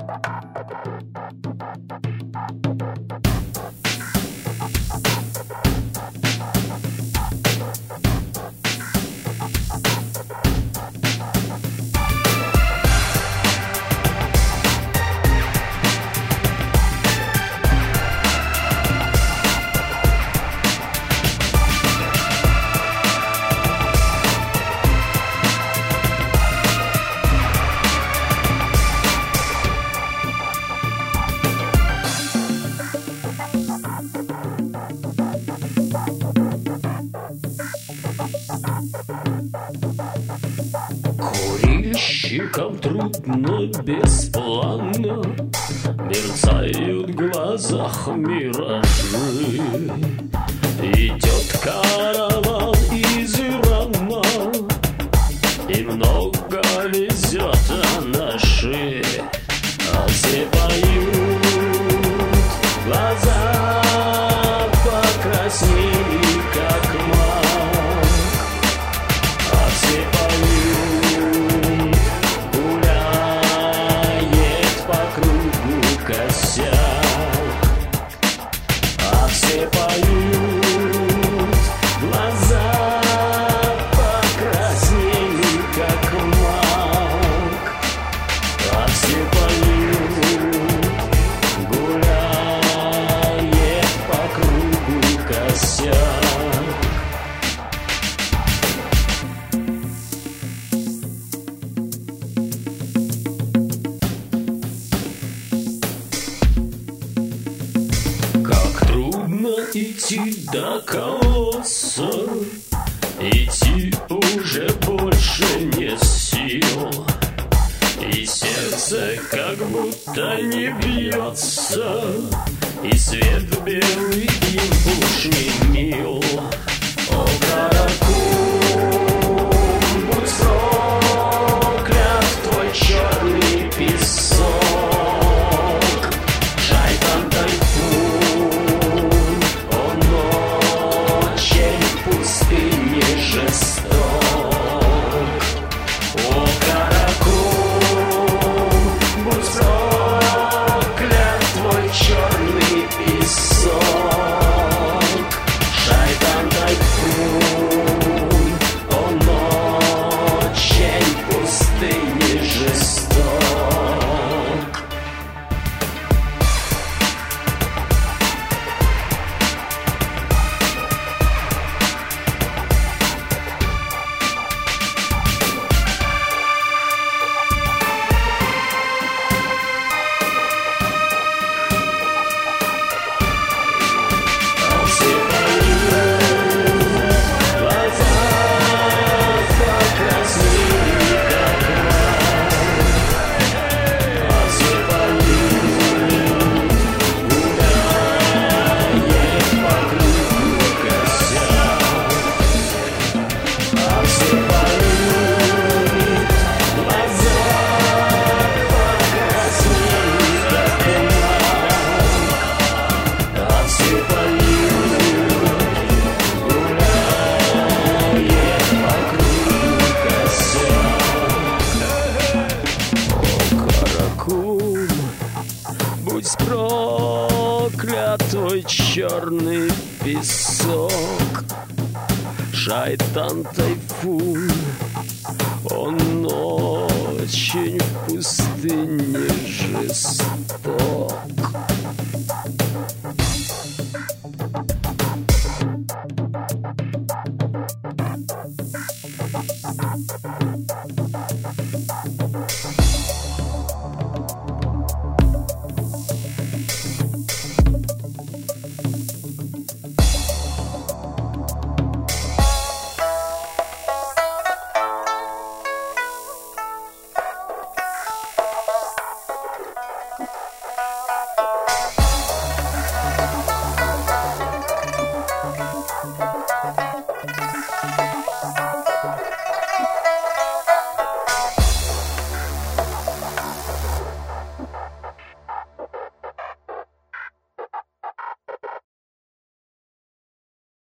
Курильщикам трудно без плана, мерцают в глазах миражи. Идет караван из Ирана, и много везет наши, а все поют, глаза покраснели, как мак, а все поют, гуляет по кругу косяк, а все поют, глаза покраснели, как мак, а все поют, гуляет по кругу косяк. Как трудно идти до колодца, идти уже больше нет сил, и сердце как будто не бьется, и свет белый им уж не мил. О, Каракум, будь проклят твой черный песок, шайтан тайфун, он очень в пустыне жесток. О, Каракум, будь проклят твой черный песок, шайтан тайфун, он очень в пустыне жесток. Все поют, глаза покраснели, как мак, а все поют, гуляет по кругу косяк, а все поют, глаза покраснели, как мак, а все поют, гуляет по кругу косяк. О, Каракум, будь проклят твой черный песок, шайтан тайфун, он очень в пустыне жесток.